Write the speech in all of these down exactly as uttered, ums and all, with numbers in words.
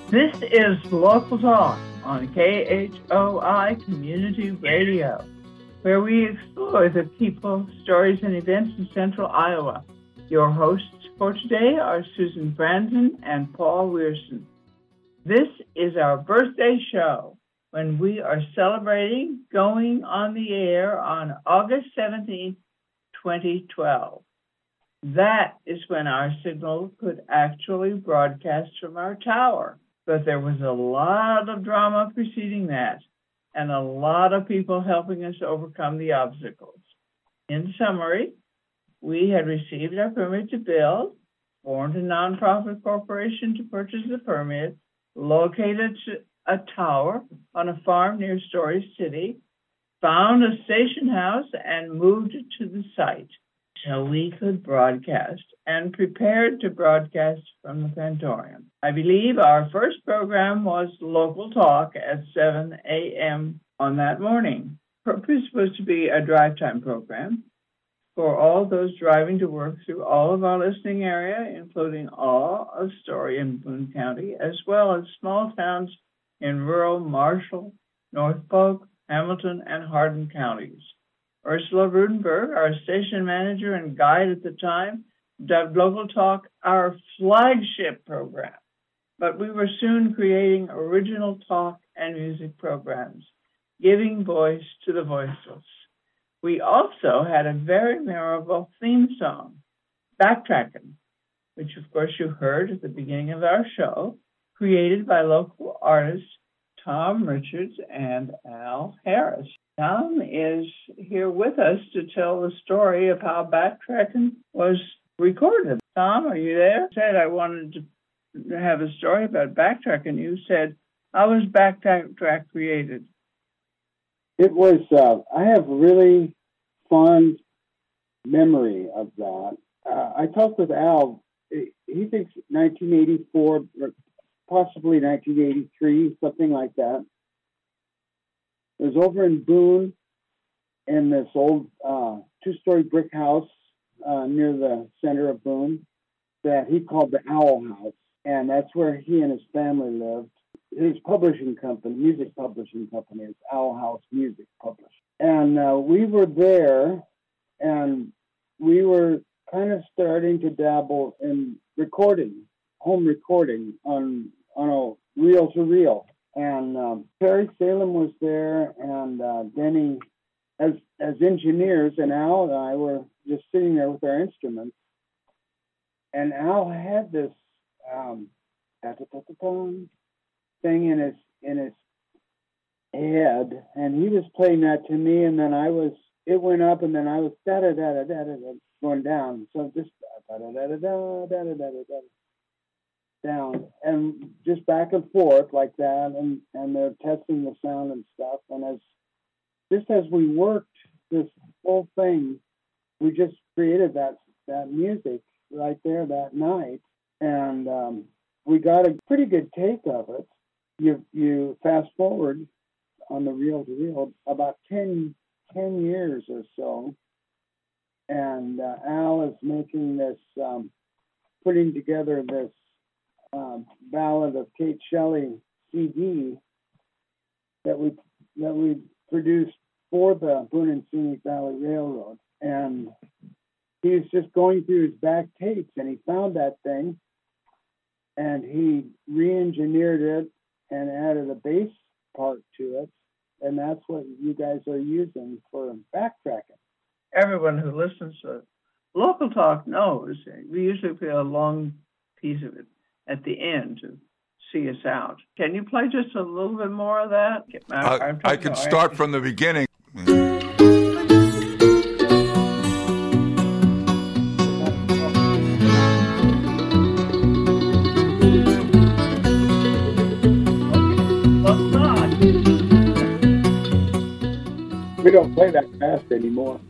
This is Local Talk on K H O I Community Radio, where we explore the people, stories, and events in Central Iowa. Your hosts for today are Susan Franzen and Paul Weirson. This is our birthday show when we are celebrating going on the air on August seventeenth, twenty twelve. That is when our signal could actually broadcast from our tower. But there was a lot of drama preceding that and a lot of people helping us overcome the obstacles. In summary, we had received our permit to build, formed a nonprofit corporation to purchase the permit, located a tower on a farm near Story City, found a station house, and moved to the site so we could broadcast and prepared to broadcast from the Pantorium. I believe our first program was Local Talk at seven a.m. on that morning. Purpose was to be a drive time program for all those driving to work through all of our listening area, including all of Story and Boone County, as well as small towns in rural Marshall, North Polk, Hamilton, and Hardin counties. Ursula Rudenberg, our station manager and guide at the time, dubbed Local Talk our flagship program. But we were soon creating original talk and music programs, giving voice to the voiceless. We also had a very memorable theme song, Backtrackin', which of course you heard at the beginning of our show, created by local artists Tom Richards and Al Harris. Tom is here with us to tell the story of how Backtrackin' was recorded. Tom, are you there? I said I wanted to have a story about Backtrackin'. You said, how was Backtrack created? It was, uh, I have a really fond memory of that. Uh, I talked with Al. He thinks nineteen eighty-four, or possibly nineteen eighty-three, something like that. It was over in Boone in this old uh, two-story brick house uh, near the center of Boone that he called the Owl House. And that's where he and his family lived. His publishing company, music publishing company, is Owl House Music Publishing. And uh, we were there, and we were kind of starting to dabble in recording, home recording on, on a reel-to-reel. And um, Perry Salem was there, and uh, Denny, as as engineers, and Al and I were just sitting there with our instruments. And Al had this um, thing in his in his head, and he was playing that to me, and then I was. It went up, and then I was da da da da da da going down. So just da da da da da da da da da. down and just back and forth like that, and and they're testing the sound and stuff. And as just as we worked this whole thing, we just created that that music right there that night, and um, we got a pretty good take of it. You you fast forward on the reel to reel about ten, ten years or so, and uh, Al is making this, um, putting together this. Um, ballad of Kate Shelley C D that we that we produced for the Boone and Scenic Valley Railroad, and he was just going through his back tapes, and he found that thing, and he re-engineered it and added a bass part to it, and that's what you guys are using for Backtrackin'. Everyone who listens to Local Talk knows we usually play a long piece of it at the end to see us out. Can you play just a little bit more of that? Uh, I can start from the beginning. We don't play that fast anymore.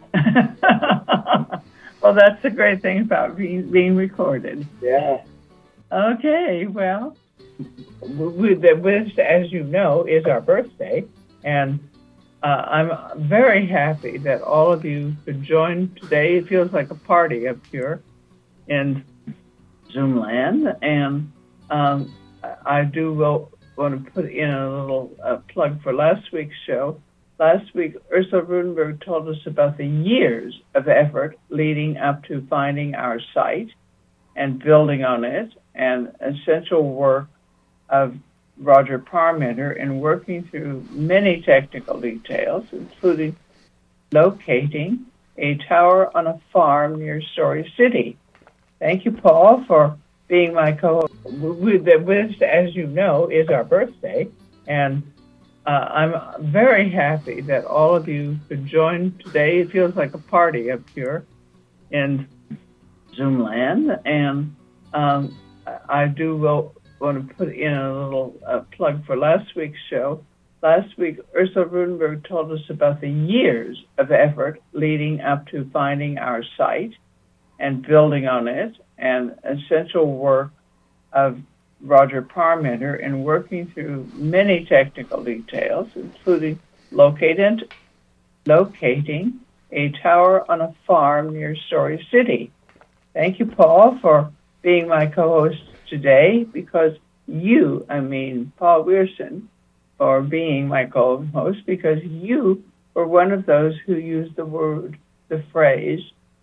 Well, that's the great thing about being, being recorded. Yeah. Okay, well, we, this, as you know, is our birthday, and uh, I'm very happy that all of you could join today. It feels like a party up here in Zoom land, and um, I do will, want to put in a little uh, plug for last week's show. Last week, Ursula Rudenberg told us about the years of effort leading up to finding our site and building on it, and essential work of Roger Parmenter in working through many technical details, including locating a tower on a farm near Story City. Thank you, Paul, for being my co-host. This, as you know, is our birthday, and uh, I'm very happy that all of you could join today. It feels like a party up here in Zoom land, and um, I do will, want to put in a little uh, plug for last week's show. Last week, Ursula Rudenberg told us about the years of effort leading up to finding our site and building on it, and essential work of Roger Parmenter in working through many technical details, including locating, locating a tower on a farm near Story City. Thank you, Paul, for being my co-host today, because you, I mean Paul Weirson, for being my co-host, because you were one of those who used the word, the phrase,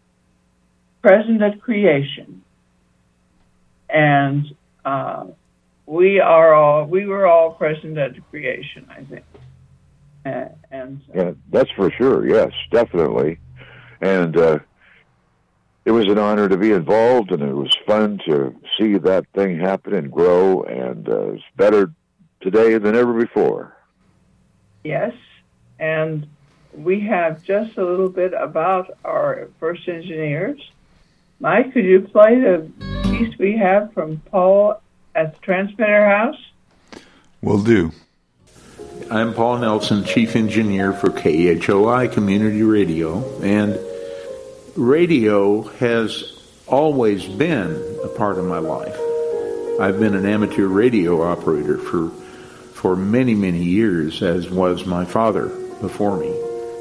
present at creation. And uh, we are all, we were all present at creation, I think. Uh, and so. Yeah, that's for sure. Yes, definitely. And uh, it was an honor to be involved, and it was fun to see that thing happen and grow, and uh, it's better today than ever before. Yes, and we have just a little bit about our first engineers. Mike, could you play the piece we have from Paul at the Transmitter House? Will do. I'm Paul Nelson, Chief Engineer for K H O I Community Radio, and radio has always been a part of my life. I've been an amateur radio operator for for many, many years, as was my father before me.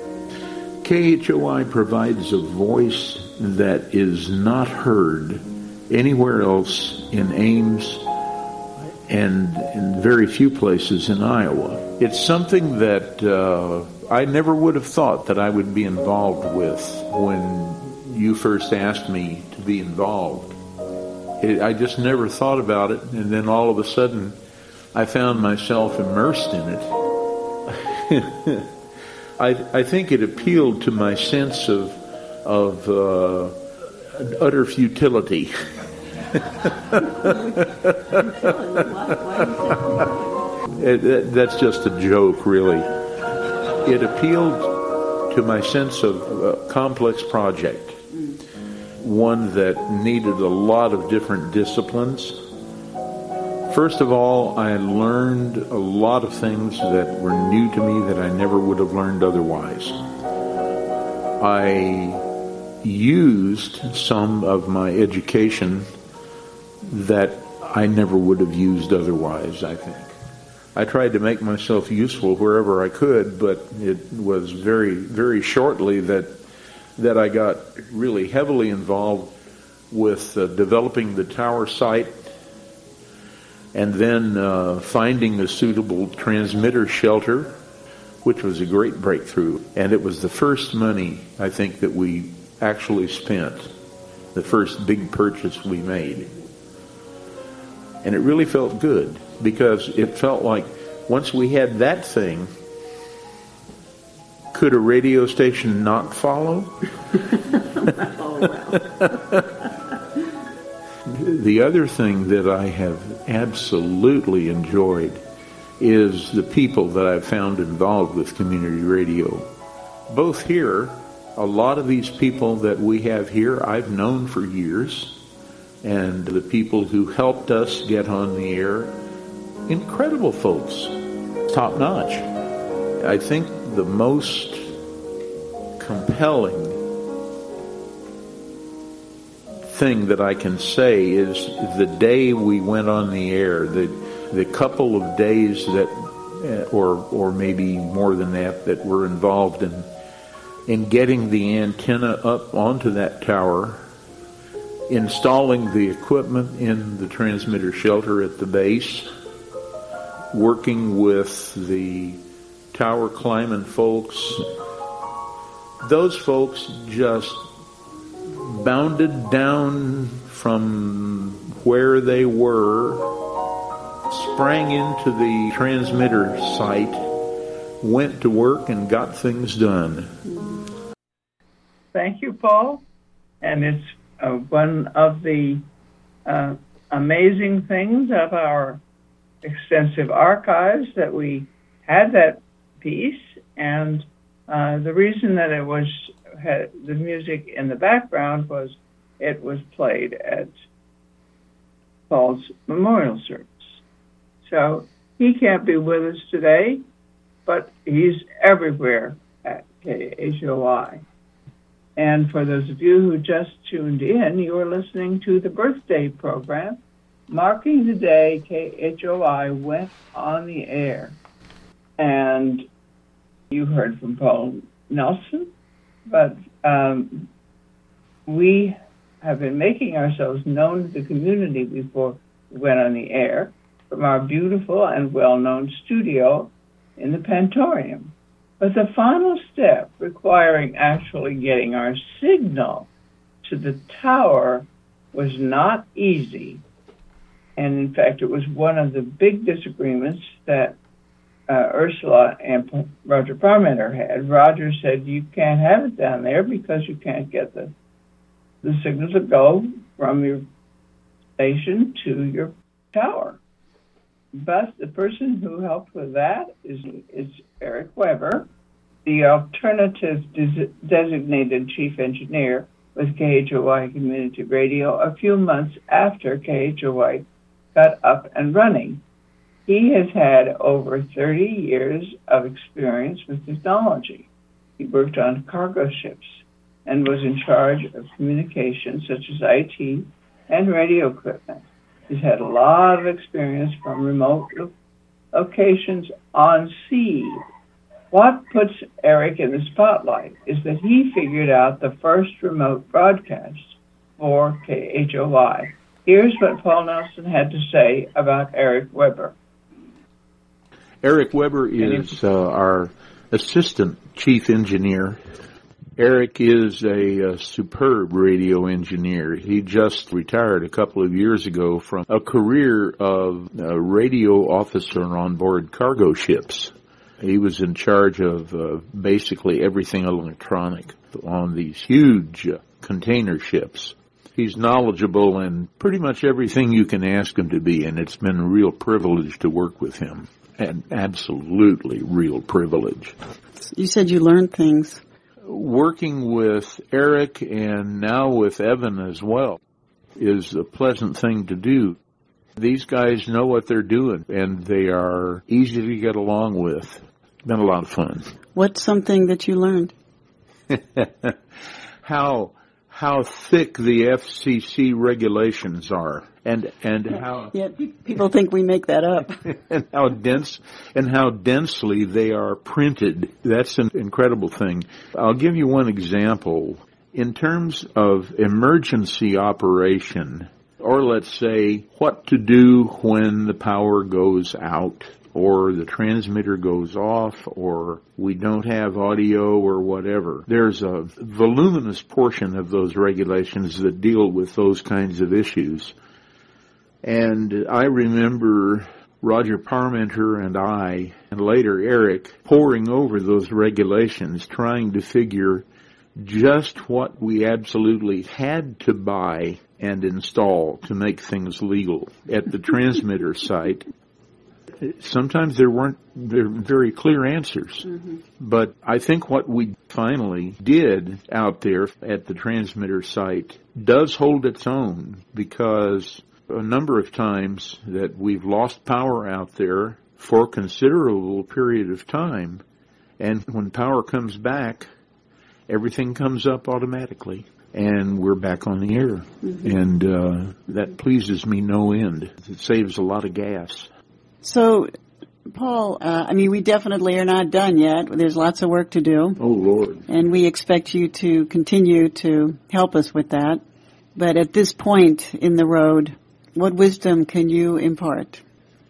K H O I provides a voice that is not heard anywhere else in Ames and in very few places in Iowa. It's something that uh, I never would have thought that I would be involved with when you first asked me to be involved. It, I just never thought about it, and then all of a sudden I found myself immersed in it. I, I think it appealed to my sense of of uh, utter futility. it, that's just a joke, really. It appealed to my sense of a complex project, one that needed a lot of different disciplines. First of all, I learned a lot of things that were new to me that I never would have learned otherwise. I used some of my education that I never would have used otherwise, I think. I tried to make myself useful wherever I could, but it was very, very shortly that that I got really heavily involved with uh, developing the tower site, and then uh, finding a suitable transmitter shelter, which was a great breakthrough. And it was the first money, I think, that we actually spent, the first big purchase we made. And it really felt good, because it felt like once we had that thing, could a radio station not follow? The other thing that I have absolutely enjoyed is the people that I've found involved with community radio. Both here, a lot of these people that we have here I've known for years, and the people who helped us get on the air, incredible folks, top notch. I think the most compelling thing that I can say is the day we went on the air, the the couple of days that, or or maybe more than that, that were involved in in getting the antenna up onto that tower, installing the equipment in the transmitter shelter at the base, working with the tower climbing folks. Those folks just bounded down from where they were, sprang into the transmitter site, went to work, and got things done. Thank you, Paul. And it's uh, one of the uh, amazing things of our extensive archives that we had that piece, and uh, the reason that it was had the music in the background was it was played at Paul's memorial service. So he can't be with us today, but he's everywhere at K H O I. And for those of you who just tuned in, you are listening to the birthday program, marking the day K H O I went on the air. And you heard from Paul Nelson, but um, we have been making ourselves known to the community before we went on the air from our beautiful and well-known studio in the Pantorium. But the final step, requiring actually getting our signal to the tower, was not easy. And in fact, it was one of the big disagreements that uh, Ursula and Roger Parmenter had. Roger said, you can't have it down there because you can't get the, the signal to go from your station to your tower. But the person who helped with that is, is Eric Weber, the alternative des- designated chief engineer with K H O I Community Radio a few months after K H O I got up and running. He has had over thirty years of experience with technology. He worked on cargo ships and was in charge of communications such as I T and radio equipment. He's had a lot of experience from remote locations on sea. What puts Eric in the spotlight is that he figured out the first remote broadcast for K H O I. Here's what Paul Nelson had to say about Eric Weber. Eric Weber is uh, our assistant chief engineer. Eric is a, a superb radio engineer. He just retired a couple of years ago from a career of a radio officer on board cargo ships. He was in charge of uh, basically everything electronic on these huge uh, container ships. He's knowledgeable in pretty much everything you can ask him to be, and it's been a real privilege to work with him. An absolutely real privilege. You said you learned things. Working with Eric and now with Evan as well is a pleasant thing to do. These guys know what they're doing, and they are easy to get along with. It's been a lot of fun. What's something that you learned? how how thick the F C C regulations are, and and how yeah, people think we make that up, and how dense and how densely they are printed. That's an incredible thing. I'll give you one example. In terms of emergency operation, or let's say what to do when the power goes out, or the transmitter goes off, or we don't have audio, or whatever. There's a voluminous portion of those regulations that deal with those kinds of issues. And I remember Roger Parmenter and I, and later Eric, poring over those regulations, trying to figure just what we absolutely had to buy and install to make things legal at the transmitter site. Sometimes there weren't very clear answers. Mm-hmm. But I think what we finally did out there at the transmitter site does hold its own, because a number of times that we've lost power out there for a considerable period of time, and when power comes back, everything comes up automatically, and we're back on the air. Mm-hmm. And uh, that pleases me no end. It saves a lot of gas. So, Paul, uh, I mean, we definitely are not done yet. There's lots of work to do. Oh, Lord. And we expect you to continue to help us with that. But at this point in the road, what wisdom can you impart?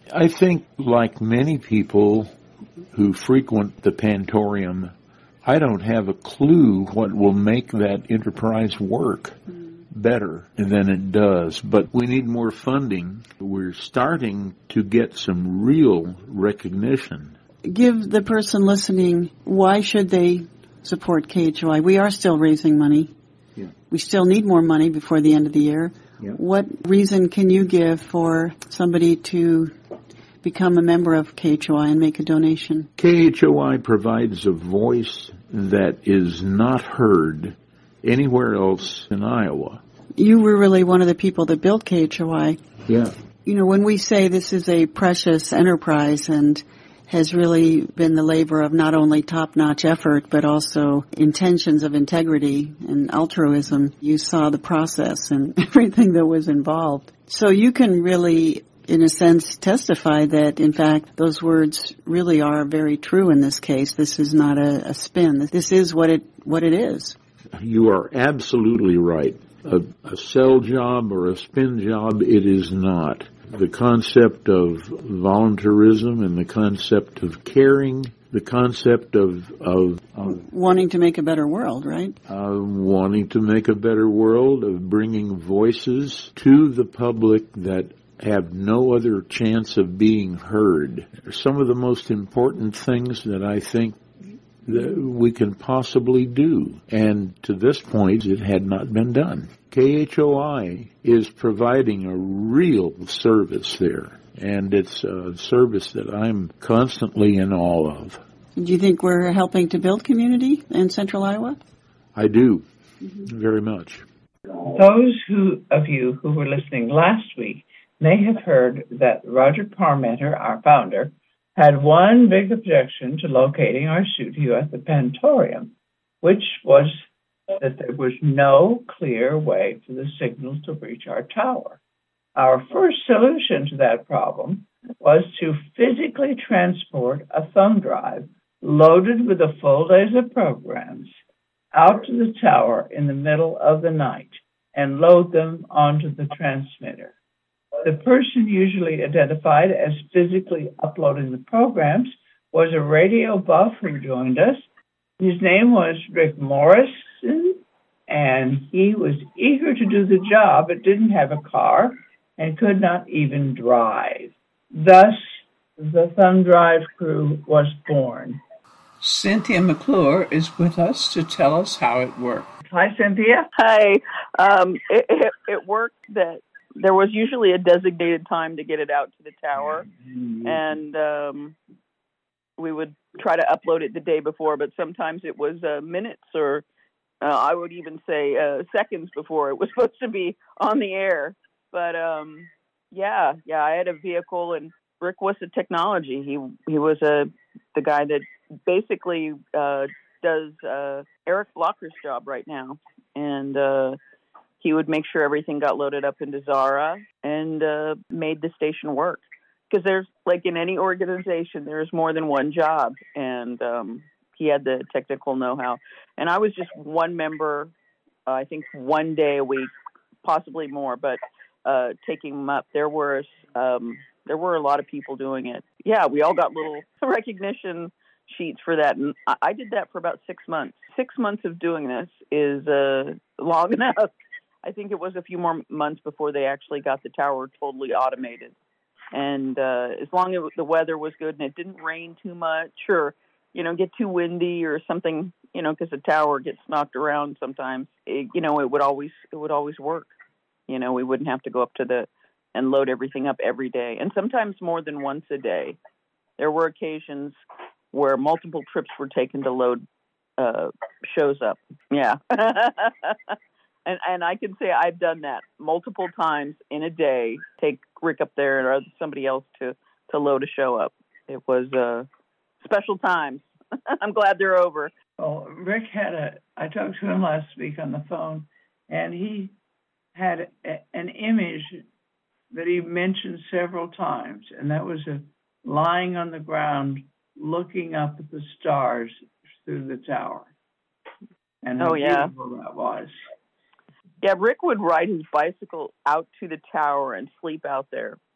I think, like many people who frequent the Pantorium, I don't have a clue what will make that enterprise work better than it does. But we need more funding. We're starting to get some real recognition. Give the person listening, why should they support K H O I? We are still raising money. Yeah. We still need more money before the end of the year. Yeah. What reason can you give for somebody to become a member of K H O I and make a donation? K H O I provides a voice that is not heard anywhere else in Iowa. You were really one of the people that built K H O I. Yeah. You know, when we say this is a precious enterprise and has really been the labor of not only top-notch effort, but also intentions of integrity and altruism, you saw the process and everything that was involved. So you can really, in a sense, testify that, in fact, those words really are very true in this case. This is not a, a spin. This is what it what it is. You are absolutely right. A, a sell job or a spin job, it is not. The concept of voluntarism and the concept of caring, the concept of, of, of wanting to make a better world, right? Uh, wanting to make a better world, of bringing voices to the public that have no other chance of being heard. Some of the most important things that I think that we can possibly do. And to this point, it had not been done. K H O I is providing a real service there, and it's a service that I'm constantly in awe of. Do you think we're helping to build community in Central Iowa? I do, mm-hmm. very much. Those who of you who were listening last week may have heard that Roger Parmenter, our founder, had one big objection to locating our studio at the Pantorium, which was that there was no clear way for the signal to reach our tower. Our first solution to that problem was to physically transport a thumb drive loaded with a full days of programs out to the tower in the middle of the night and load them onto the transmitter. The person usually identified as physically uploading the programs was a radio buff who joined us. His name was Rick Morrison, and he was eager to do the job, but didn't have a car and could not even drive. Thus, the Thumb Drive crew was born. Cynthia McClure is with us to tell us how it worked. Hi, Cynthia. Hi. Um, it, it, it worked that there was usually a designated time to get it out to the tower, and um, we would try to upload it the day before, but sometimes it was uh, minutes or uh, I would even say uh, seconds before it was supposed to be on the air. But um, yeah, yeah, I had a vehicle, and Rick was the technology. He he was a the guy that basically uh, does uh, Eric Blocker's job right now, and uh, he would make sure everything got loaded up into Zara and uh, made the station work. Because there's, like in any organization, there's more than one job, and um, he had the technical know-how. And I was just one member, uh, I think one day a week, possibly more, but uh, taking them up. There were um, there were a lot of people doing it. Yeah, we all got little recognition sheets for that, and I, I did that for about six months. Six months of doing this is uh, long enough. I think it was a few more months before they actually got the tower totally automated. And uh, as long as the weather was good and it didn't rain too much or, you know, get too windy or something, you know, because the tower gets knocked around sometimes, it, you know, it would always it would always work. You know, we wouldn't have to go up to the and load everything up every day. And sometimes more than once a day. There were occasions where multiple trips were taken to load uh, shows up. Yeah. And and I can say I've done that multiple times in a day. Take Rick up there or somebody else to, to load a show up. It was uh, special times. I'm glad they're over. Well, Rick had a. I talked to him last week on the phone, and he had a, an image that he mentioned several times, and that was a lying on the ground, looking up at the stars through the tower. And how oh, yeah. beautiful that was. Yeah, Rick would ride his bicycle out to the tower and sleep out there.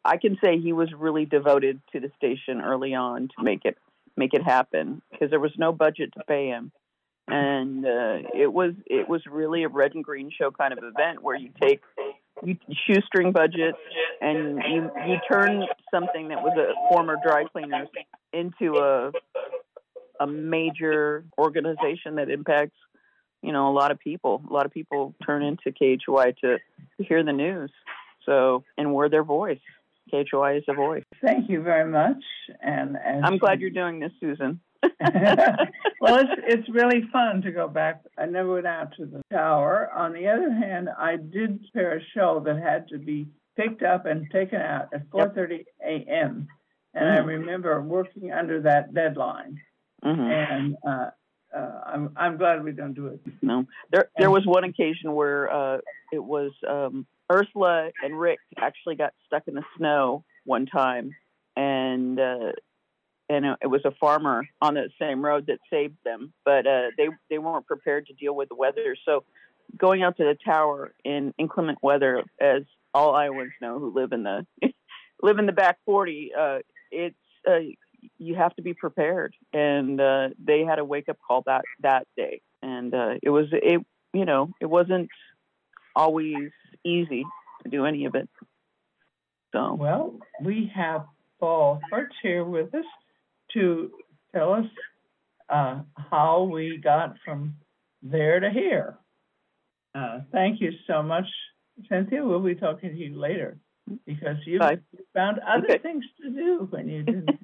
I can say he was really devoted to the station early on to make it make it happen, because there was no budget to pay him, and uh, it was it was really a red and green show kind of event where you take you shoestring budget and you you turn something that was a former dry cleaners into a a major organization that impacts, you know, a lot of people. A lot of people turn into K H O I to, to hear the news. So, and we're their voice. K H O I is a voice. Thank you very much. And, and I'm glad you're doing this, Susan. Well, it's it's really fun to go back. I never went out to the tower. On the other hand, I did prepare a show that had to be picked up and taken out at four thirty a.m. And mm-hmm. I remember working under that deadline. Mm-hmm. And uh, uh, I'm I'm glad we don't do it. No, there there was one occasion where uh, it was um, Ursula and Rick actually got stuck in the snow one time, and. Uh, And it was a farmer on the same road that saved them, but uh, they they weren't prepared to deal with the weather. So, going out to the tower in inclement weather, as all Iowans know who live in the live in the back forty, uh, it's uh, you have to be prepared. And uh, they had a wake up call that that day, and uh, it was it you know it wasn't always easy to do any of it. So well, we have Paul Hertz here with us to tell us uh, how we got from there to here. Uh, thank you so much, Cynthia. We'll be talking to you later, because you found other okay. things to do when you didn't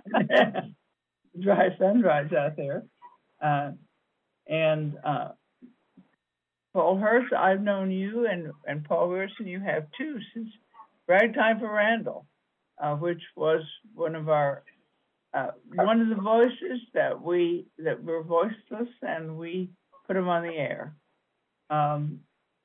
dry sunrise out there. Uh, and uh, Paul Hertz, I've known you, and, and Paul Wilson, you have too, since Ragtime for Randall, uh, which was one of our Uh, one of the voices that we that were voiceless, and we put them on the air. Um,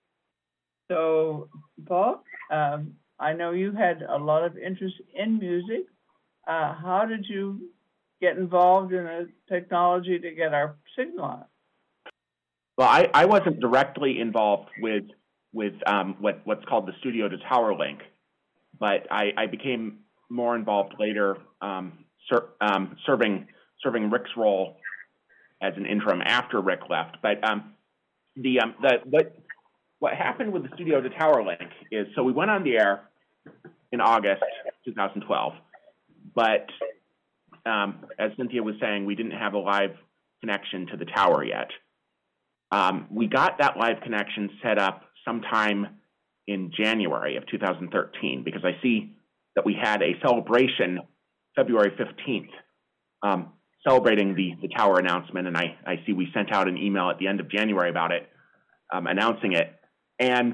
so, Paul, um, I know you had a lot of interest in music. Uh, how did you get involved in the technology to get our signal on? Well, I, I wasn't directly involved with with um, what what's called the Studio to Tower link, but I, I became more involved later. Um, Ser, um, serving serving Rick's role as an interim after Rick left, but um, the um, the what what happened with the Studio to Tower link is, so we went on the air in August twenty twelve, but um, as Cynthia was saying, we didn't have a live connection to the tower yet. Um, we got that live connection set up sometime in January of two thousand thirteen, because I see that we had a celebration February fifteenth, um, celebrating the, the tower announcement, and I, I see we sent out an email at the end of January about it, um, announcing it. And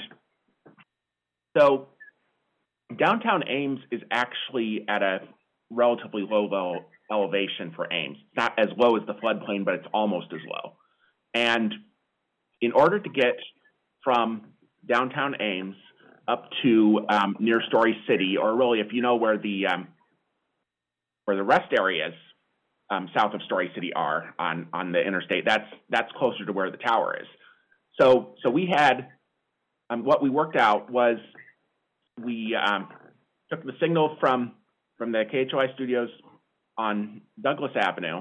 so downtown Ames is actually at a relatively low level elevation for Ames. It's not as low as the floodplain, but it's almost as low. And in order to get from downtown Ames up to um, near Story City, or really if you know where the um, where the rest areas um, south of Story City are on, on the interstate, that's that's closer to where the tower is. So so we had, um, what we worked out was we um, took the signal from, from the K H O I studios on Douglas Avenue,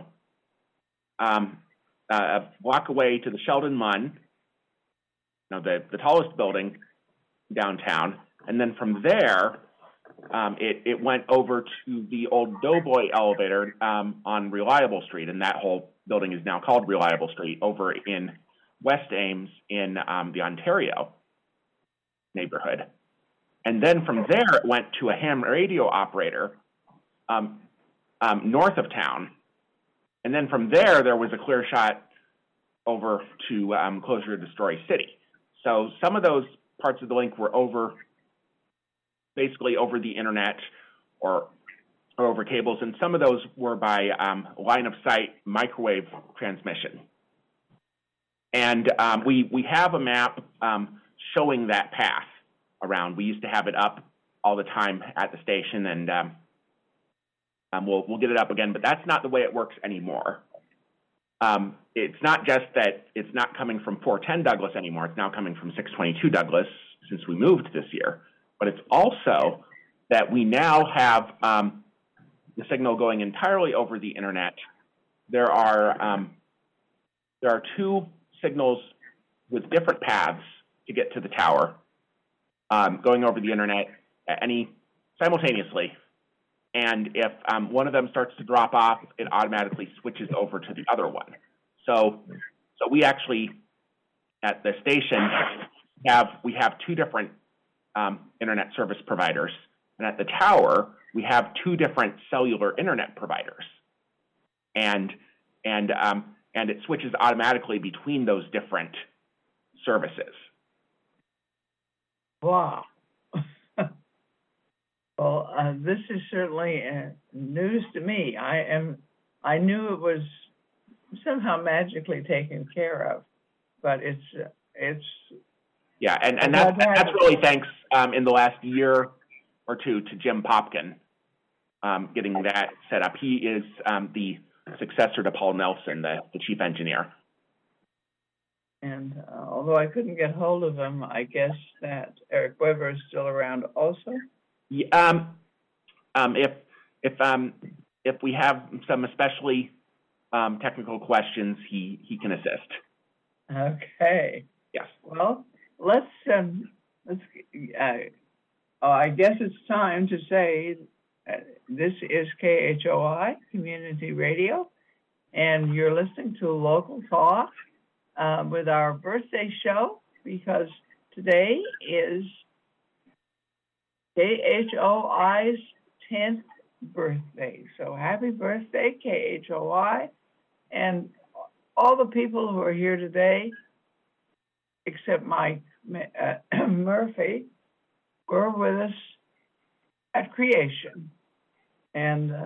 um, uh, a block away to the Sheldon Munn, you know, the, the tallest building downtown, and then from there, Um, it, it went over to the old Doughboy elevator um, on Reliable Street, and that whole building is now called Reliable Street, over in West Ames in um, the Ontario neighborhood. And then from there, it went to a ham radio operator um, um, north of town. And then from there, there was a clear shot over to um, closer to Story City. So some of those parts of the link were over basically over the internet or, or over cables, and some of those were by um, line-of-sight microwave transmission. And um, we we have a map um, showing that path around. We used to have it up all the time at the station, and um, um, we'll we'll get it up again. But that's not the way it works anymore. Um, it's not just that it's not coming from four ten Douglas anymore. It's now coming from six twenty-two Douglas since we moved this year. But it's also that we now have um, the signal going entirely over the internet. There are um, there are two signals with different paths to get to the tower, um, going over the internet at any simultaneously. And if um, one of them starts to drop off, it automatically switches over to the other one. So, so we actually at the station have we have two different um, internet service providers, and at the tower we have two different cellular internet providers, and and um, and it switches automatically between those different services. Wow. Well, uh, this is certainly uh, news to me. I am. I knew it was somehow magically taken care of, but it's uh, it's. Yeah, and, and that's that's really thanks um, in the last year or two to Jim Popkin um, getting that set up. He is um, the successor to Paul Nelson, the, the chief engineer. And uh, although I couldn't get hold of him, I guess that Eric Weber is still around also. Yeah, um, um, if if um, if we have some especially um, technical questions, he he can assist. Okay. Yes. Well, let's um, let's. Uh, oh, I guess it's time to say uh, this is K H O I Community Radio, and you're listening to Local Talk uh, with our birthday show, because today is K H O I's tenth birthday. So happy birthday, K H O I. And all the people who are here today, except Mike uh, Murphy, were with us at creation. And uh,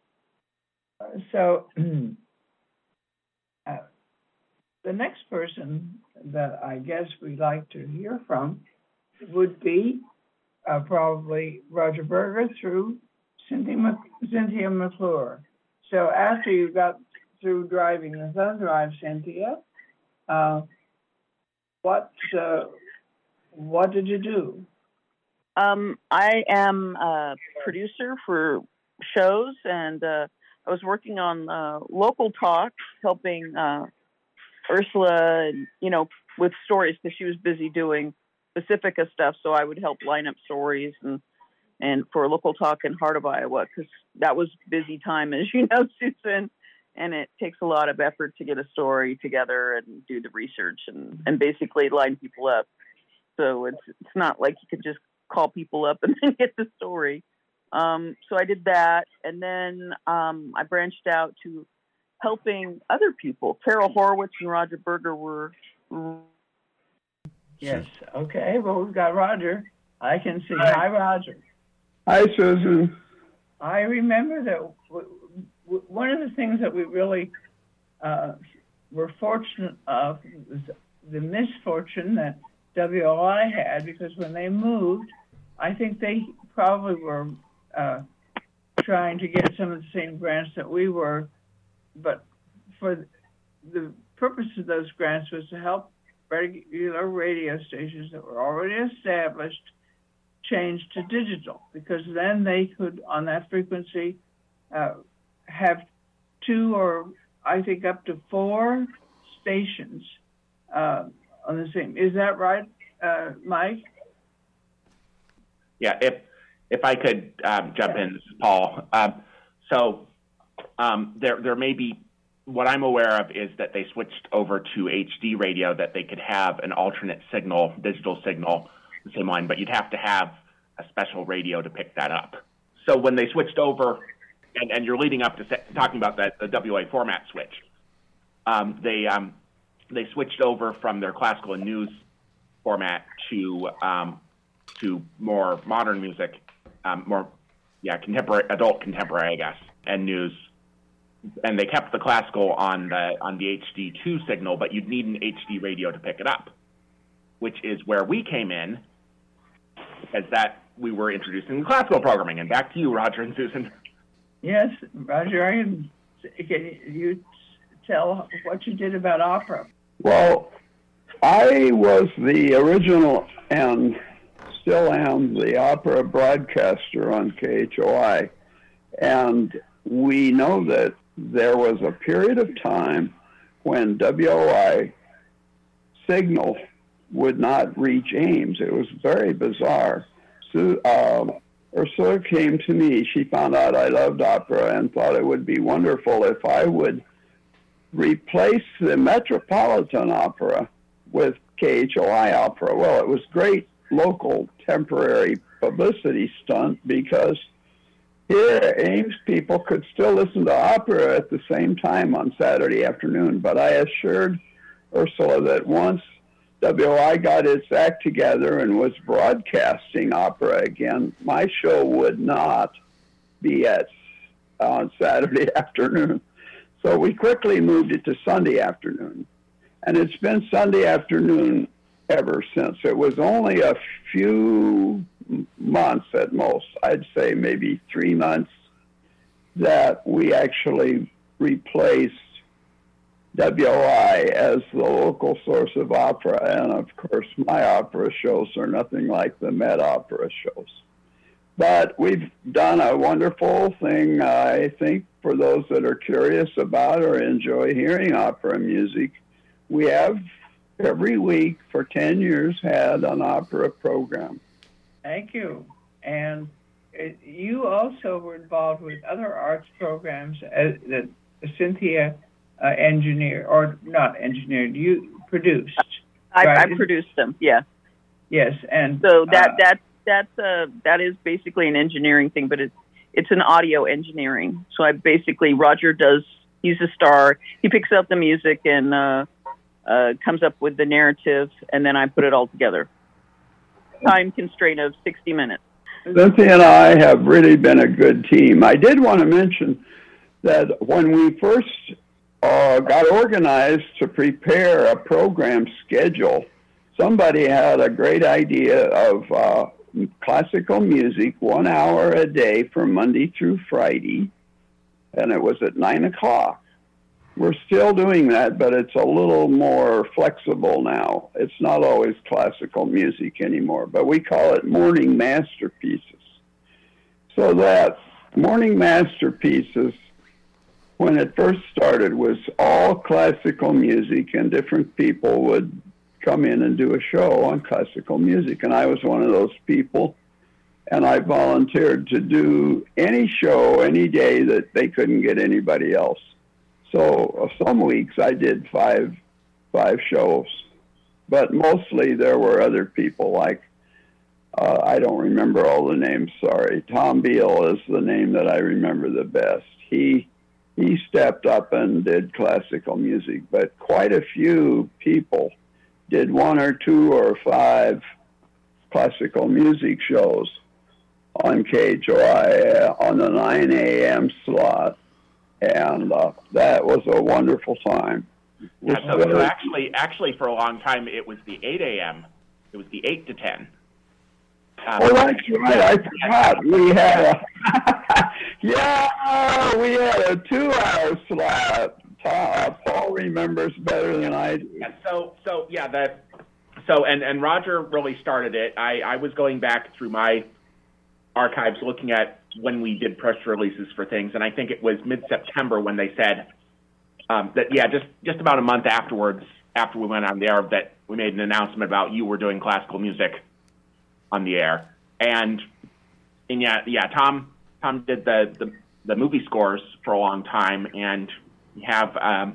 so uh, the next person that I guess we'd like to hear from would be Uh, probably Roger Berger through Cynthia, Mc- Cynthia McClure. So after you got through driving the Sun Drive, Cynthia, uh, what uh, what did you do? Um, I am a producer for shows, and uh, I was working on uh, Local Talk, helping uh, Ursula, you know, with stories because she was busy doing Pacifica stuff, so I would help line up stories and and for Local Talk in Heart of Iowa, because that was busy time, as you know, Susan, and it takes a lot of effort to get a story together and do the research and, and basically line people up. So it's it's not like you could just call people up and then get the story. Um, so I did that, and then um, I branched out to helping other people. Carol Horowitz and Roger Berger were. Yes. Okay. Well, we've got Roger. I can see. Hi, Hi Roger. Hi, Susan. I remember that w- w- one of the things that we really uh, were fortunate of was the misfortune that W O I had, because when they moved, I think they probably were uh, trying to get some of the same grants that we were, but for the purpose of those grants was to help regular radio stations that were already established change to digital, because then they could, on that frequency, uh, have two or I think up to four stations uh, on the same. Is that right, uh, Mike? Yeah, if if I could um, jump in, this is Paul. Um, so um, there there may be. What I'm aware of is that they switched over to H D radio, that they could have an alternate signal, digital signal, the same line, but you'd have to have a special radio to pick that up. So when they switched over, and, and you're leading up to se- talking about that, the W A format switch, um, they um, they switched over from their classical and news format to um, to more modern music, um, more yeah contemporary, adult contemporary, I guess, and news. And they kept the classical on the on the H D two signal, but you'd need an H D radio to pick it up, which is where we came in, as that we were introducing the classical programming. And back to you, Roger and Susan. Yes, Roger, I can, can you tell what you did about opera? Well, I was the original and still am the opera broadcaster on K H O I. And we know that there was a period of time when W O I signal would not reach Ames. It was very bizarre. So, uh, Ursula came to me. She found out I loved opera and thought it would be wonderful if I would replace the Metropolitan Opera with K H O I Opera. Well, it was great local temporary publicity stunt because here Ames people could still listen to opera at the same time on Saturday afternoon. But I assured Ursula that once W O I got its act together and was broadcasting opera again, my show would not be at on Saturday afternoon. So we quickly moved it to Sunday afternoon. And it's been Sunday afternoon ever since. It was only a few months at most, I'd say maybe three months, that we actually replaced W O I as the local source of opera. And of course, my opera shows are nothing like the Met Opera shows. But we've done a wonderful thing, I think, for those that are curious about or enjoy hearing opera music. We have every week for ten years had an opera program. Thank you. And it, you also were involved with other arts programs as, that Cynthia uh, engineered, or not engineered, you produced. I, right? I produced them, yeah. Yes, and so that uh, that that's uh, that is basically an engineering thing, but it's it's an audio engineering. So I basically Roger does. He's a star. He picks out the music and uh, uh, comes up with the narrative, and then I put it all together. Time constraint of sixty minutes. Cynthia and I have really been a good team. I did want to mention that when we first uh, got organized to prepare a program schedule, somebody had a great idea of uh, classical music, one hour a day from Monday through Friday, and it was at nine o'clock. We're still doing that, but it's a little more flexible now. It's not always classical music anymore, but we call it Morning Masterpieces. So that Morning Masterpieces, when it first started, was all classical music, and different people would come in and do a show on classical music. And I was one of those people, and I volunteered to do any show any day that they couldn't get anybody else. So uh, some weeks I did five five shows, but mostly there were other people like, uh, I don't remember all the names, sorry. Tom Beal is the name that I remember the best. He he stepped up and did classical music, but quite a few people did one or two or five classical music shows on K H O I uh, on the nine a.m. slot. And uh, that was a wonderful time. Yeah, so, so actually, actually, for a long time, it was the eight a.m. It was the eight to ten. Um, oh, that's right. I forgot. We had a yeah, we had a two-hour slot. Uh, Paul remembers better than I do. Yeah, so, so yeah, that. So, and and Roger really started it. I I was going back through my archives looking at when we did press releases for things, and I think it was mid-September when they said um, that, yeah, just, just about a month afterwards, after we went on the air, that we made an announcement about you were doing classical music on the air. And, and yeah, yeah, Tom Tom did the, the, the movie scores for a long time, and we have, um,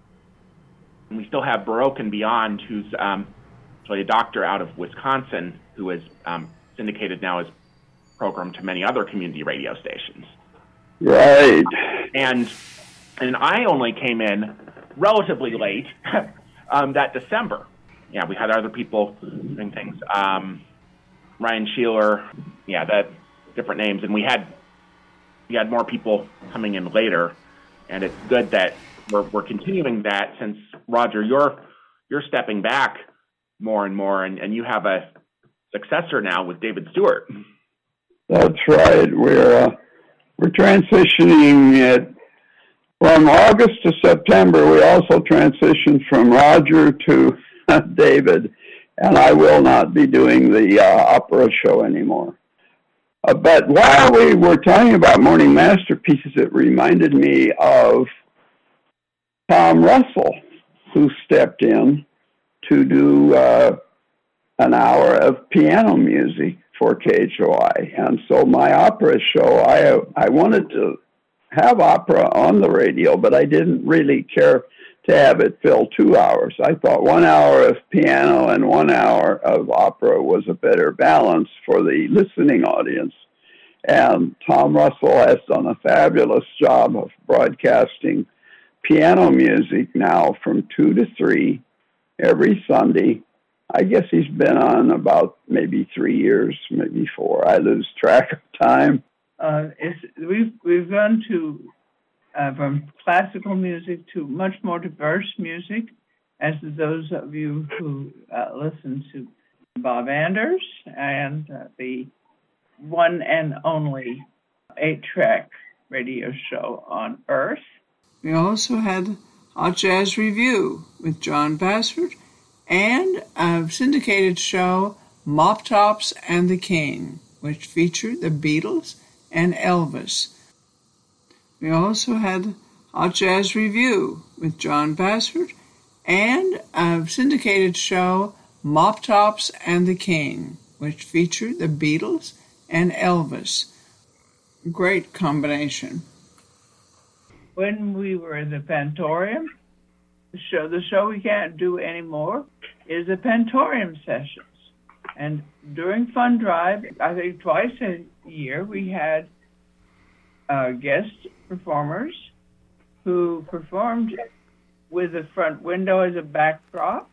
and we still have Baroque and Beyond, who's um, actually a doctor out of Wisconsin, who is um, syndicated now as program to many other community radio stations. Right. And and I only came in relatively late um, that December. Yeah, we had other people doing things. Um, Ryan Sheeler, yeah, that different names, and we had we had more people coming in later. And it's good that we're we're continuing that, since Roger, you're you're stepping back more and more, and, and you have a successor now with David Stewart. That's right. We're uh, we're transitioning it from August to September. We also transitioned from Roger to David, and I will not be doing the uh, opera show anymore. Uh, but while we were talking about Morning Masterpieces, it reminded me of Tom Russell, who stepped in to do uh, an hour of piano music for K H O I. And so my opera show, I I wanted to have opera on the radio, but I didn't really care to have it fill two hours. I thought one hour of piano and one hour of opera was a better balance for the listening audience. And Tom Russell has done a fabulous job of broadcasting piano music now from two to three every Sunday. I guess he's been on about maybe three years, maybe four. I lose track of time. Uh, it's, we've we've gone to uh, from classical music to much more diverse music, as those of you who uh, listen to Bob Anders and uh, the one and only eight-track radio show on Earth. We also had our Jazz Review with John Bassford, and a syndicated show, Mop Tops and the King, which featured the Beatles and Elvis. We also had our Jazz Review with John Bassford, and a syndicated show, Mop Tops and the King, which featured the Beatles and Elvis. Great combination. When we were in the Pantorium, the show, the show we can't do anymore is the Pantorium sessions. And during Fund Drive, I think twice a year, we had uh, guest performers who performed with the front window as a backdrop,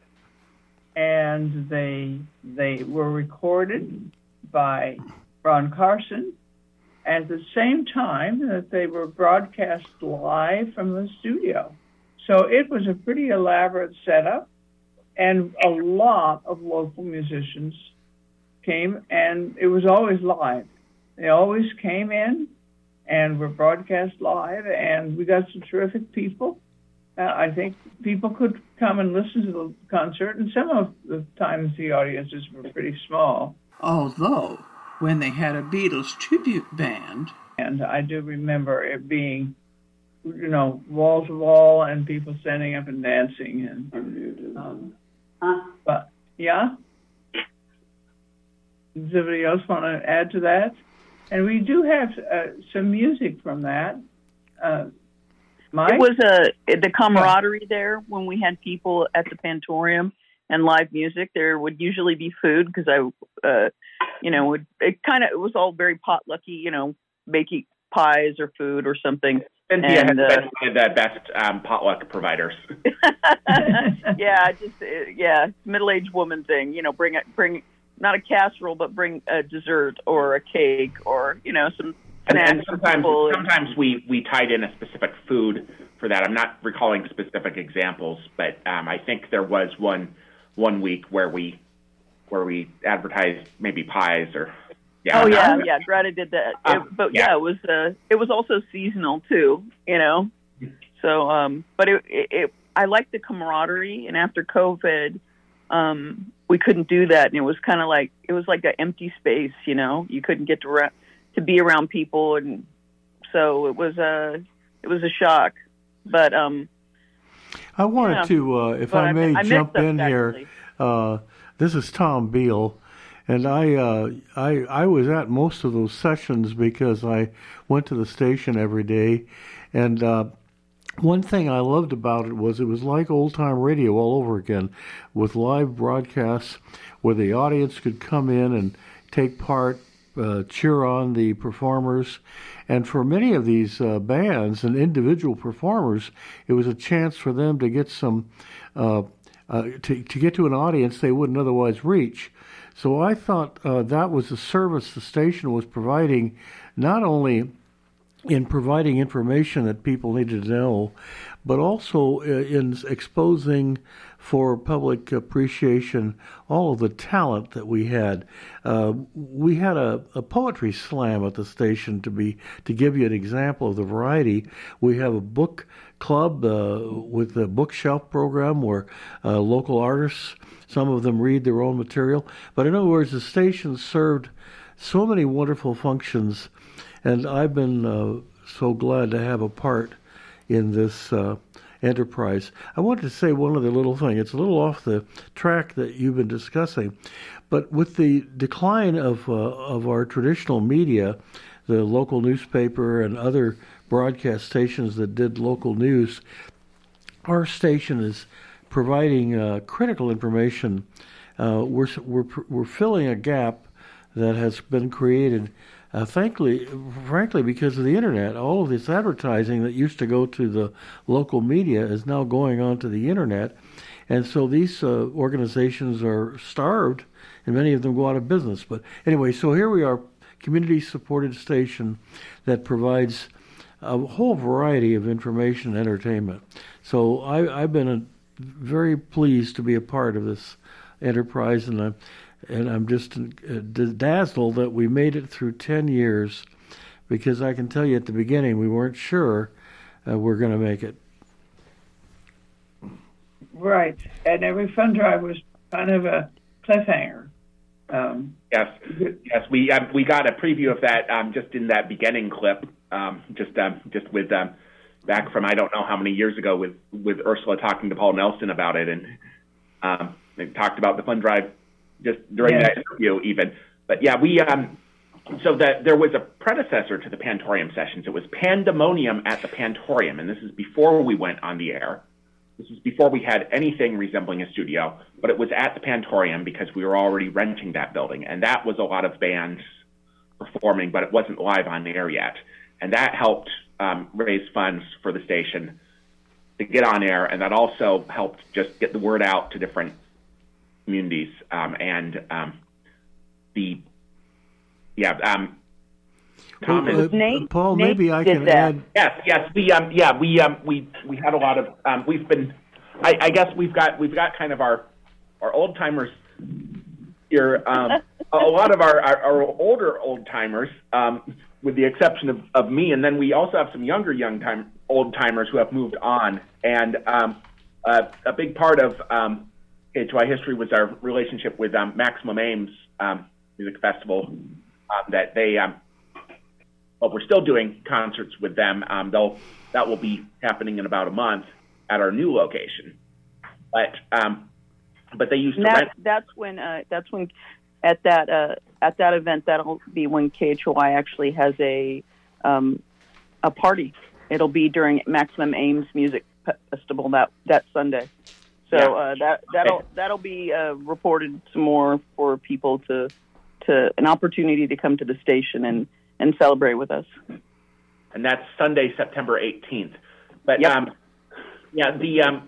and they they were recorded by Ron Carson at the same time that they were broadcast live from the studio. So it was a pretty elaborate setup, and a lot of local musicians came, and it was always live. They always came in and were broadcast live, and we got some terrific people. Uh, I think people could come and listen to the concert, and some of the times the audiences were pretty small. Although, when they had a Beatles tribute band, and I do remember it being, you know, wall to wall and people standing up and dancing. And um, huh? But yeah, does anybody else want to add to that? And we do have uh, some music from that. Uh, Mike? It was uh, the camaraderie there when we had people at the Pantorium and live music. There would usually be food because I, uh, you know, would it kind of it was all very potlucky, you know, making pies or food or something. Cynthia and, has uh, been one of the best um, potluck providers. yeah, just uh, yeah, middle-aged woman thing. You know, bring a, bring not a casserole, but bring a dessert or a cake or you know some snacks. And, and sometimes, and, sometimes we we tied in a specific food for that. I'm not recalling specific examples, but um, I think there was one one week where we where we advertised maybe pies or. Yeah, oh yeah, yeah. Greta did that, um, it, but yeah. yeah, it was uh, it was also seasonal too, you know. So, um, but it, it, it I liked the camaraderie, and after COVID, um, we couldn't do that, and it was kind of like it was like an empty space, you know. You couldn't get to ra- to be around people, and so it was a it was a shock. But um, I wanted yeah. to, uh, if but I may, I jump in actually. here. Uh, this is Tom Beal. And I, uh, I, I was at most of those sessions because I went to the station every day. And uh, one thing I loved about it was it was like old-time radio all over again, with live broadcasts where the audience could come in and take part, uh, cheer on the performers. And for many of these uh, bands and individual performers, it was a chance for them to get some, uh, uh, to, to get to an audience they wouldn't otherwise reach. So I thought uh, that was a service the station was providing, not only in providing information that people needed to know, but also in exposing for public appreciation all of the talent that we had. Uh, we had a, a poetry slam at the station, to be to give you an example of the variety. We have a book club uh, with the bookshelf program where uh, local artists, some of them read their own material. But in other words, the station served so many wonderful functions, and I've been uh, so glad to have a part in this uh, enterprise. I wanted to say one other little thing. It's a little off the track that you've been discussing, but with the decline of uh, of our traditional media, the local newspaper and other broadcast stations that did local news, our station is providing uh, critical information. Uh, we're we're we're filling a gap that has been created, uh, thankfully, frankly, because of the internet. All of this advertising that used to go to the local media is now going on to the internet, and so these uh, organizations are starved, and many of them go out of business. But anyway, so here we are, community-supported station that provides a whole variety of information and entertainment. So I, I've been a, very pleased to be a part of this enterprise, and I'm And I'm just dazzled that we made it through ten years, because I can tell you at the beginning we weren't sure uh, we're going to make it. Right. And every fund drive was kind of a cliffhanger. Um, yes, yes, we um, we got a preview of that um, just in that beginning clip, um, just um, just with um, back from I don't know how many years ago with, with Ursula talking to Paul Nelson about it, and um, they talked about the fund drive just during yes. that interview even. But yeah, we, um, so that there was a predecessor to the Pantorium sessions. It was Pandemonium at the Pantorium, and this is before we went on the air. This is before we had anything resembling a studio, but it was at the Pantorium because we were already renting that building, and that was a lot of bands performing, but it wasn't live on the air yet. And that helped um, raise funds for the station to get on air, and that also helped just get the word out to different communities, um, and um, the yeah um, Tom well, uh, Nate, Paul, Nate maybe I did can that. add. Yes, yes, we um yeah we um we we had a lot of um we've been I, I guess we've got we've got kind of our our old timers here, um a lot of our, our, our older old timers, um with the exception of, of me, and then we also have some younger young time old timers who have moved on, and um uh, a big part of um K H O I history was our relationship with um, Maximum Ames um, Music Festival. Um, that they, um, well, we're still doing concerts with them. Um, they'll that will be happening in about a month at our new location. But um, but they used to that, rent. That's when uh, that's when at that uh, at that event that'll be when K H O I actually has a um, a party. It'll be during Maximum Ames Music Festival that that Sunday. So Yeah. uh, that that'll that'll be uh, reported some more for people to to an opportunity to come to the station and, and celebrate with us. And that's Sunday, September eighteenth. But Yep. um, yeah, the um,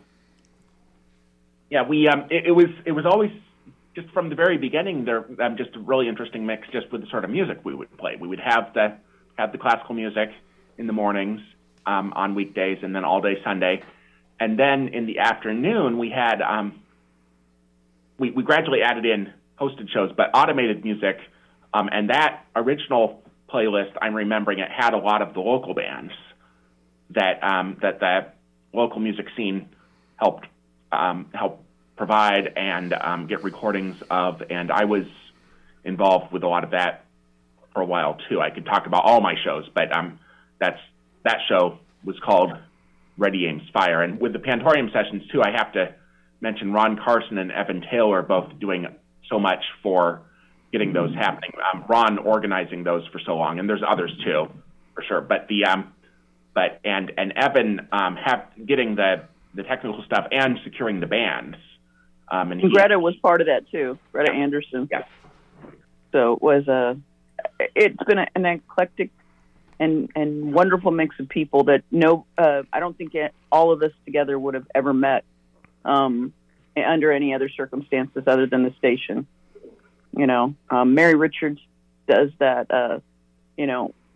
yeah we um, it, it was it was always just from the very beginning there um, just a really interesting mix just with the sort of music we would play. We would have the have the classical music in the mornings um, on weekdays, and then all day Sunday. And then in the afternoon, we had, um, we, we gradually added in hosted shows, but automated music. Um, and that original playlist, I'm remembering it, had a lot of the local bands that um, that the local music scene helped um, help provide and um, get recordings of. And I was involved with a lot of that for a while, too. I could talk about all my shows, but um, that's that show was called Ready, Aim, Fire. And with the Pantorium sessions, too, I have to mention Ron Carson and Evan Taylor both doing so much for getting those happening. Um, Ron organizing those for so long, and there's others, too, for sure. But the um, but and and Evan um, have getting the the technical stuff and securing the bands. Um, and, And he, Greta was part of that too. Greta Anderson. Yes. So it was a. It's been a, an eclectic and and wonderful mix of people that no, uh, I don't think it, all of us together would have ever met um, under any other circumstances other than the station. You know, um, Mary Richards does that. Uh, you know,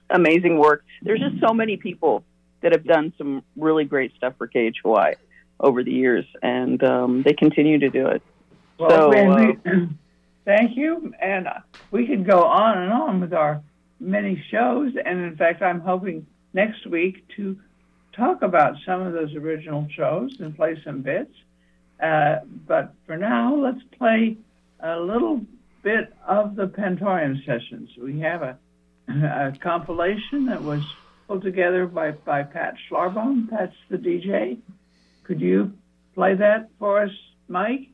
amazing work. There's just so many people that have done some really great stuff for K H O I over the years, and um, they continue to do it. Well, so, Randy, uh, thank you, and we could go on and on with our many shows, and in fact, I'm hoping next week to talk about some of those original shows and play some bits. Uh, but for now, let's play a little bit of the Pantorium sessions. We have a, a compilation that was pulled together by, by Pat Schlarbaum. Pat's the D J. Could you play that for us, Mike?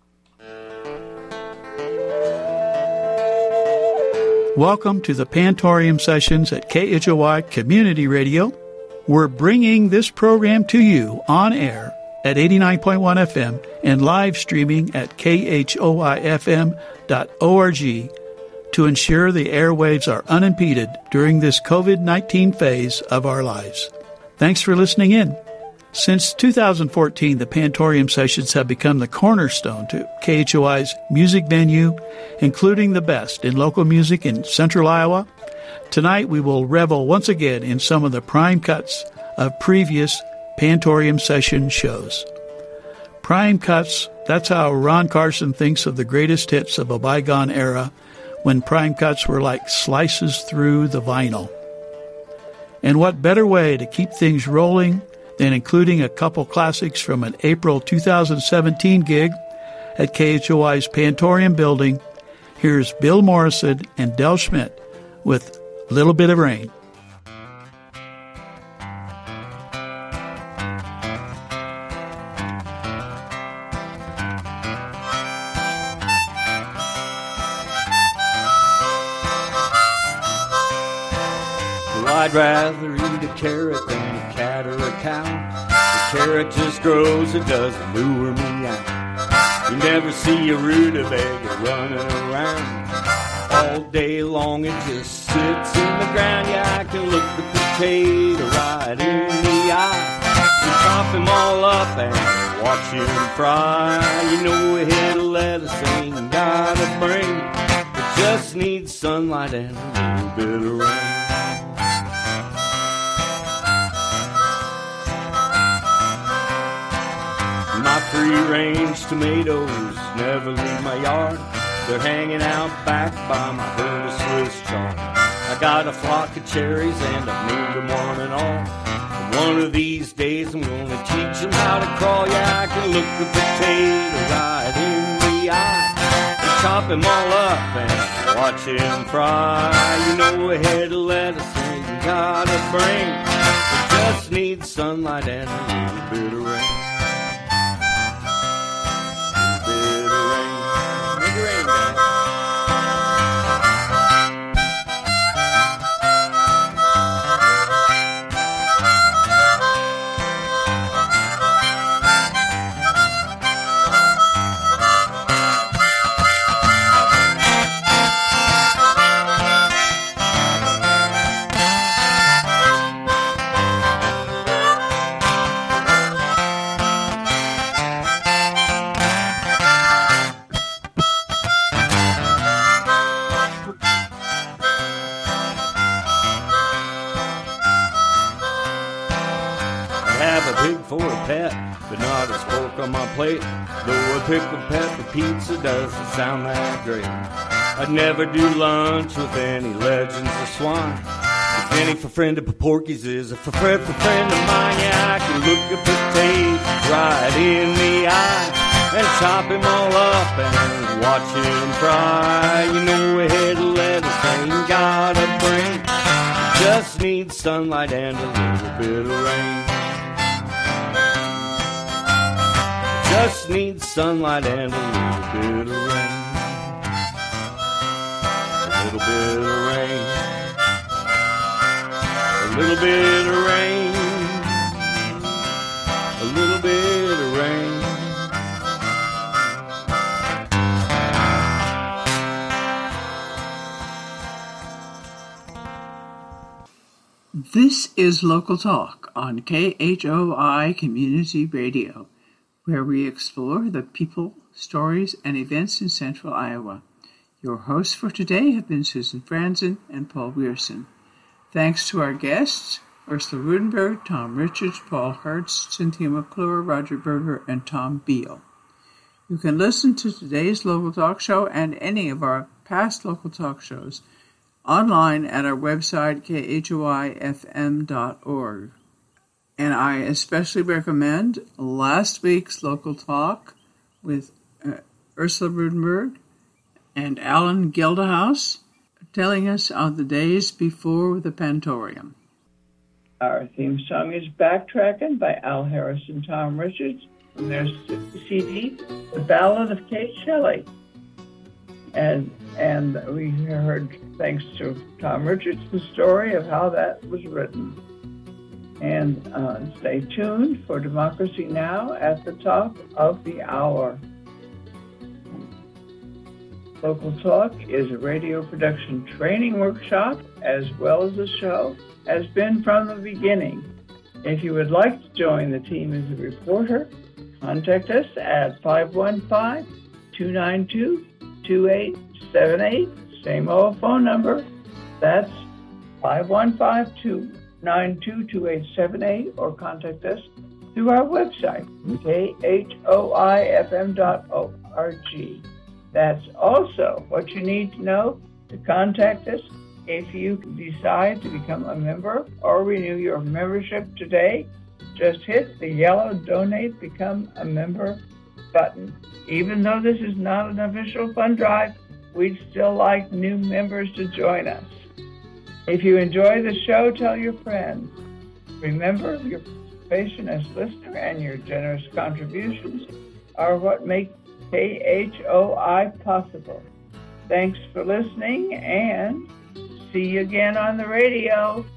Welcome to the Pantorium Sessions at K H O I Community Radio. We're bringing this program to you on air at eighty-nine point one F M and live streaming at K H O I F M dot org to ensure the airwaves are unimpeded during this COVID nineteen phase of our lives. Thanks for listening in. Since two thousand fourteen, the Pantorium Sessions have become the cornerstone to K H O I's music venue, including the best in local music in central Iowa. Tonight we will revel once again in some of the prime cuts of previous Pantorium Session shows. Prime cuts, that's how Ron Carson thinks of the greatest hits of a bygone era when prime cuts were like slices through the vinyl. And what better way to keep things rolling than including a couple classics from an April two thousand seventeen gig at K H O I's Pantorium building. Here's Bill Morrison and Del Schmidt with Little Bit of Rain. I'd rather eat a carrot than a cat or a cow. The carrot just grows, it doesn't lure me out. You never see a rutabaga running around all day long, it just sits in the ground. Yeah, I can look the potato right in the eye and chop him all up and watch him fry. You know a head of lettuce ain't got a brain, it just needs sunlight and a little bit of rain. My free-range tomatoes never leave my yard. They're hanging out back by my herd of Swiss chard. I got a flock of cherries and I've named them one and all. And one of these days I'm gonna teach them how to crawl. Yeah, I can look the potato right in the eye and chop him all up and watch him fry. You know a head of lettuce ain't got a brain, it just needs sunlight and a little bit of rain. Plate. Though a pickled pepper pizza doesn't sound that great, I'd never do lunch with any legends of swine. If any for friend of Porky's is a for friend for friend of mine, yeah, I can look a potato right in the eye and chop him all up and watch him fry. You know a head of lettuce ain't got a brain, just needs sunlight and a little bit of rain. Just needs sunlight and a little bit of rain. A little bit of rain. A little bit of rain. A little bit of rain. This is Local Talk on K H O I Community Radio, where we explore the people, stories, and events in central Iowa. Your hosts for today have been Susan Franzen and Paul Weirson. Thanks to our guests, Ursula Rudenberg, Tom Richards, Paul Hertz, Cynthia McClure, Roger Berger, and Tom Beal. You can listen to today's Local Talk Show and any of our past Local Talk shows online at our website, K H O I F M dot org. And I especially recommend last week's Local Talk with uh, Ursula Rudenberg and Alan Geldehaus telling us on the days before the Pantorium. Our theme song is Backtracking by Al Harris and Tom Richards from their C D, The Ballad of Kate Shelley. And and we heard, thanks to Tom Richards, the story of how that was written. And uh, stay tuned for Democracy Now! At the top of the hour. Local Talk is a radio production training workshop as well as a show, has been from the beginning. If you would like to join the team as a reporter, contact us at five one five, two nine two, two eight seven eight, same old phone number. That's five one five, two nine two, two eight seven eight, or contact us through our website, K H O I F M dot org. That's also what you need to know to contact us if you decide to become a member or renew your membership today. Just hit the yellow Donate Become a Member button. Even though this is not an official fund drive, we'd still like new members to join us. If you enjoy the show, tell your friends. Remember, your participation as listener and your generous contributions are what make K H O I possible. Thanks for listening, and see you again on the radio.